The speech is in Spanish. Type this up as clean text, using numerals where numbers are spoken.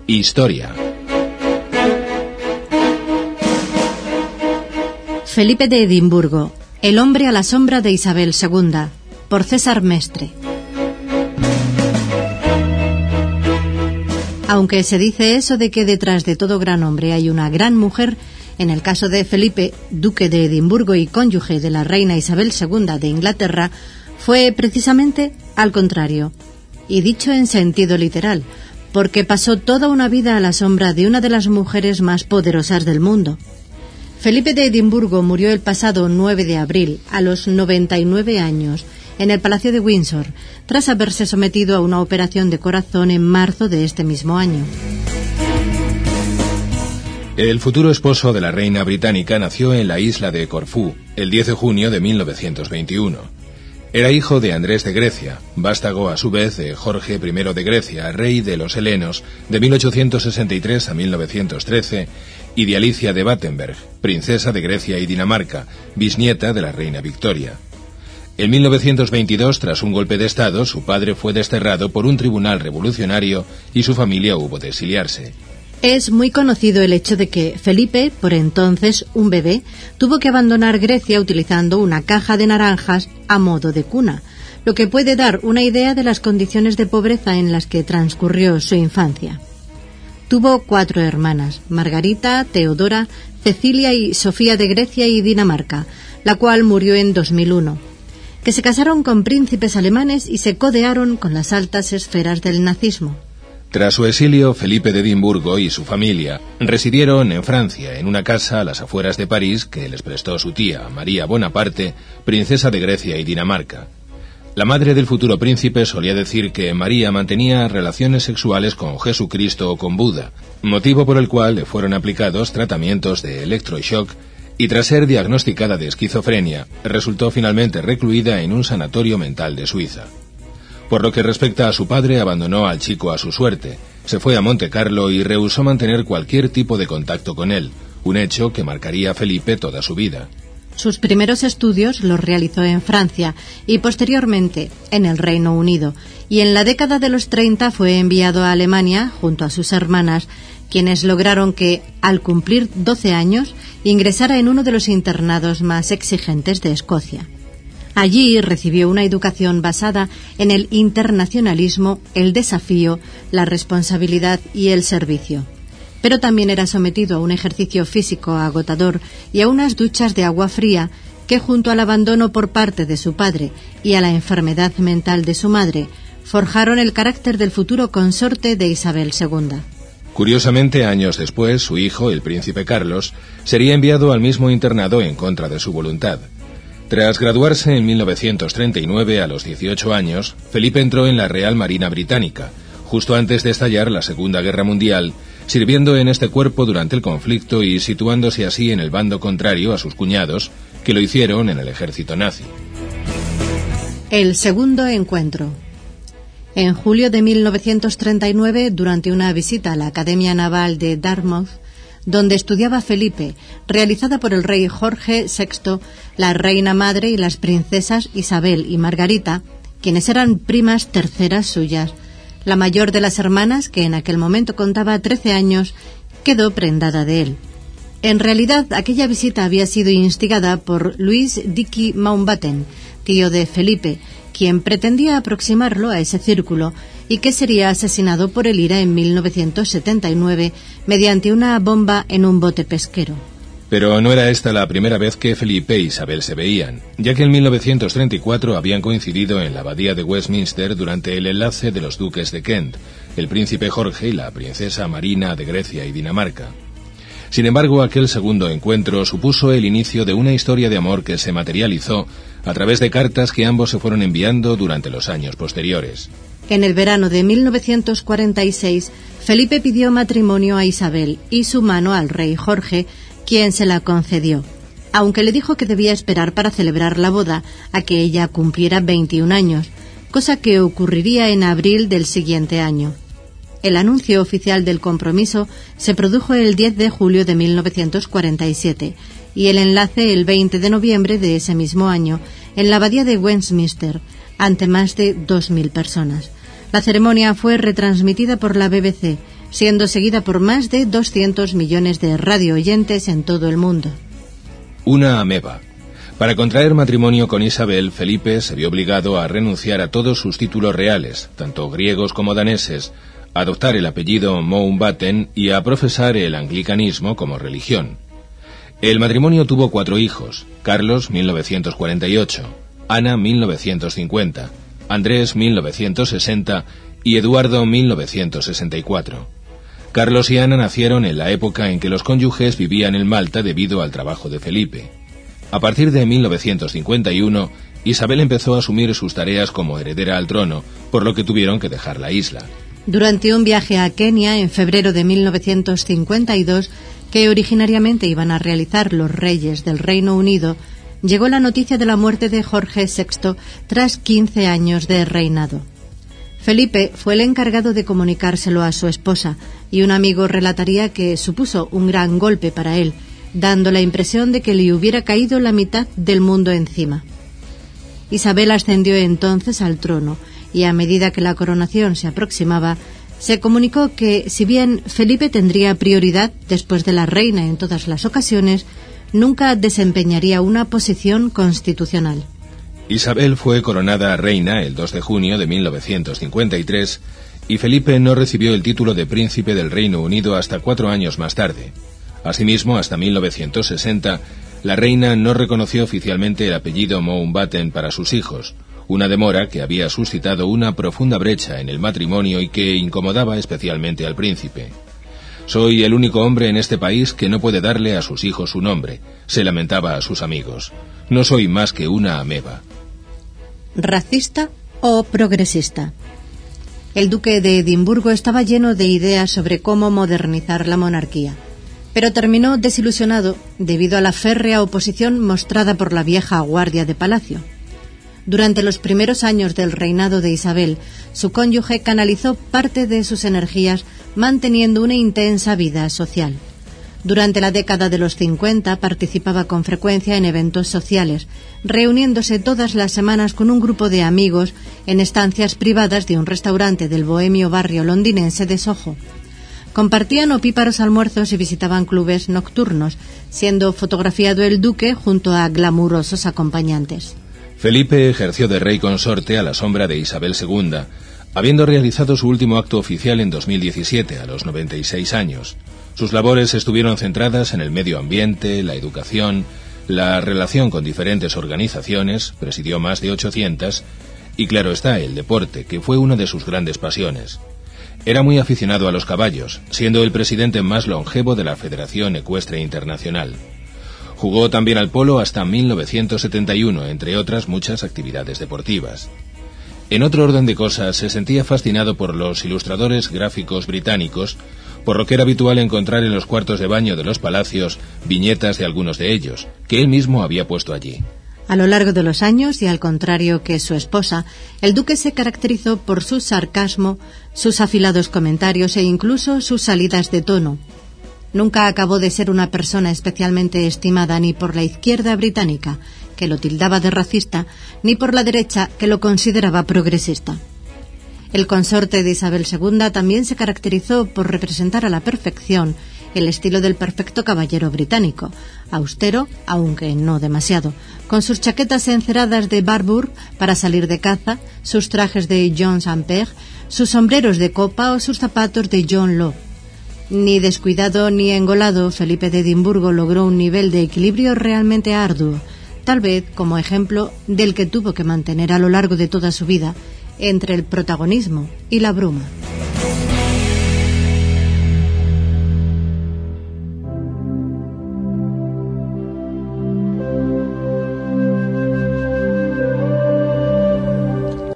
Historia. Felipe de Edimburgo, el hombre a la sombra de Isabel II, por César Mestre. Aunque se dice eso de que detrás de todo gran hombre hay una gran mujer, en el caso de Felipe, duque de Edimburgo y cónyuge de la reina Isabel II de Inglaterra, fue precisamente al contrario, y dicho en sentido literal, porque pasó toda una vida a la sombra de una de las mujeres más poderosas del mundo. Felipe de Edimburgo murió el pasado 9 de abril, a los 99 años, en el Palacio de Windsor, tras haberse sometido a una operación de corazón en marzo de este mismo año. El futuro esposo de la reina británica nació en la isla de Corfú, el 10 de junio de 1921. Era hijo de Andrés de Grecia, vástago a su vez de Jorge I de Grecia, rey de los helenos de 1863 a 1913, y de Alicia de Battenberg, princesa de Grecia y Dinamarca, bisnieta de la reina Victoria. En 1922, tras un golpe de Estado, su padre fue desterrado por un tribunal revolucionario y su familia hubo de exiliarse. Es muy conocido el hecho de que Felipe, por entonces un bebé, tuvo que abandonar Grecia utilizando una caja de naranjas a modo de cuna, lo que puede dar una idea de las condiciones de pobreza en las que transcurrió su infancia. Tuvo 4 hermanas, Margarita, Teodora, Cecilia y Sofía de Grecia y Dinamarca, la cual murió en 2001, que se casaron con príncipes alemanes y se codearon con las altas esferas del nazismo. Tras su exilio, Felipe de Edimburgo y su familia residieron en Francia, en una casa a las afueras de París que les prestó su tía, María Bonaparte, princesa de Grecia y Dinamarca. La madre del futuro príncipe solía decir que María mantenía relaciones sexuales con Jesucristo o con Buda, motivo por el cual le fueron aplicados tratamientos de electroshock y tras ser diagnosticada de esquizofrenia, resultó finalmente recluida en un sanatorio mental de Suiza. Por lo que respecta a su padre, abandonó al chico a su suerte, se fue a Montecarlo y rehusó mantener cualquier tipo de contacto con él, un hecho que marcaría a Felipe toda su vida. Sus primeros estudios los realizó en Francia y posteriormente en el Reino Unido, y en la década de los 30 fue enviado a Alemania junto a sus hermanas, quienes lograron que, al cumplir 12 años, ingresara en uno de los internados más exigentes de Escocia. Allí recibió una educación basada en el internacionalismo, el desafío, la responsabilidad y el servicio. Pero también era sometido a un ejercicio físico agotador y a unas duchas de agua fría que, junto al abandono por parte de su padre y a la enfermedad mental de su madre, forjaron el carácter del futuro consorte de Isabel II. Curiosamente, años después, su hijo, el príncipe Carlos, sería enviado al mismo internado en contra de su voluntad. Tras graduarse en 1939, a los 18 años, Felipe entró en la Real Marina Británica, justo antes de estallar la Segunda Guerra Mundial, sirviendo en este cuerpo durante el conflicto y situándose así en el bando contrario a sus cuñados, que lo hicieron en el ejército nazi. El segundo encuentro. En julio de 1939, durante una visita a la Academia Naval de Dartmouth, donde estudiaba Felipe, realizada por el rey Jorge VI, la reina madre y las princesas Isabel y Margarita, quienes eran primas terceras suyas. La mayor de las hermanas, que en aquel momento contaba 13 años, quedó prendada de él. En realidad, aquella visita había sido instigada por Louis Dickey Mountbatten, tío de Felipe, quien pretendía aproximarlo a ese círculo y que sería asesinado por el IRA en 1979 mediante una bomba en un bote pesquero. Pero no era esta la primera vez que Felipe e Isabel se veían, ya que en 1934 habían coincidido en la abadía de Westminster durante el enlace de los duques de Kent, el príncipe Jorge y la princesa Marina de Grecia y Dinamarca. Sin embargo, aquel segundo encuentro supuso el inicio de una historia de amor que se materializó a través de cartas que ambos se fueron enviando durante los años posteriores. En el verano de 1946, Felipe pidió matrimonio a Isabel y su mano al rey Jorge, quien se la concedió, aunque le dijo que debía esperar para celebrar la boda a que ella cumpliera 21 años, cosa que ocurriría en abril del siguiente año. El anuncio oficial del compromiso se produjo el 10 de julio de 1947 y el enlace el 20 de noviembre de ese mismo año en la abadía de Westminster, ante más de 2.000 personas. La ceremonia fue retransmitida por la BBC, siendo seguida por más de 200 millones de radioyentes en todo el mundo. Una ameba. Para contraer matrimonio con Isabel, Felipe se vio obligado a renunciar a todos sus títulos reales, tanto griegos como daneses, a adoptar el apellido Mountbatten y a profesar el anglicanismo como religión. El matrimonio tuvo 4 hijos: Carlos, 1948, Ana, 1950, Andrés, 1960 y Eduardo, 1964. Carlos y Ana nacieron en la época en que los cónyuges vivían en Malta debido al trabajo de Felipe. A partir de 1951, Isabel empezó a asumir sus tareas como heredera al trono, por lo que tuvieron que dejar la isla. Durante un viaje a Kenia en febrero de 1952, que originariamente iban a realizar los reyes del Reino Unido, llegó la noticia de la muerte de Jorge VI tras 15 años de reinado. Felipe fue el encargado de comunicárselo a su esposa, y un amigo relataría que supuso un gran golpe para él, dando la impresión de que le hubiera caído la mitad del mundo encima. Isabel ascendió entonces al trono, y a medida que la coronación se aproximaba, se comunicó que, si bien Felipe tendría prioridad después de la reina en todas las ocasiones, nunca desempeñaría una posición constitucional. Isabel fue coronada reina el 2 de junio de 1953 y Felipe no recibió el título de príncipe del Reino Unido hasta 4 años más tarde. Asimismo, hasta 1960, la reina no reconoció oficialmente el apellido Mountbatten para sus hijos, una demora que había suscitado una profunda brecha en el matrimonio y que incomodaba especialmente al príncipe. «Soy el único hombre en este país que no puede darle a sus hijos su nombre», se lamentaba a sus amigos. «No soy más que una ameba». ¿Racista o progresista? El duque de Edimburgo estaba lleno de ideas sobre cómo modernizar la monarquía, pero terminó desilusionado debido a la férrea oposición mostrada por la vieja guardia de palacio. Durante los primeros años del reinado de Isabel, su cónyuge canalizó parte de sus energías manteniendo una intensa vida social. Durante la década de los 50 participaba con frecuencia en eventos sociales, reuniéndose todas las semanas con un grupo de amigos en estancias privadas de un restaurante del bohemio barrio londinense de Soho. Compartían opíparos almuerzos y visitaban clubes nocturnos, siendo fotografiado el duque junto a glamurosos acompañantes. Felipe ejerció de rey consorte a la sombra de Isabel II, habiendo realizado su último acto oficial en 2017, a los 96 años. Sus labores estuvieron centradas en el medio ambiente, la educación, la relación con diferentes organizaciones, presidió más de 800, y claro está, el deporte, que fue una de sus grandes pasiones. Era muy aficionado a los caballos, siendo el presidente más longevo de la Federación Ecuestre Internacional. Jugó también al polo hasta 1971, entre otras muchas actividades deportivas. En otro orden de cosas, se sentía fascinado por los ilustradores gráficos británicos, por lo que era habitual encontrar en los cuartos de baño de los palacios viñetas de algunos de ellos, que él mismo había puesto allí. A lo largo de los años, y al contrario que su esposa, el duque se caracterizó por su sarcasmo, sus afilados comentarios e incluso sus salidas de tono. Nunca acabó de ser una persona especialmente estimada ni por la izquierda británica, que lo tildaba de racista, ni por la derecha, que lo consideraba progresista. El consorte de Isabel II también se caracterizó por representar a la perfección el estilo del perfecto caballero británico, austero, aunque no demasiado, con sus chaquetas enceradas de Barbour para salir de caza, sus trajes de John St. Pierre, sus sombreros de copa o sus zapatos de John Law. Ni descuidado ni engolado, Felipe de Edimburgo logró un nivel de equilibrio realmente arduo, tal vez como ejemplo del que tuvo que mantener a lo largo de toda su vida, entre el protagonismo y la bruma.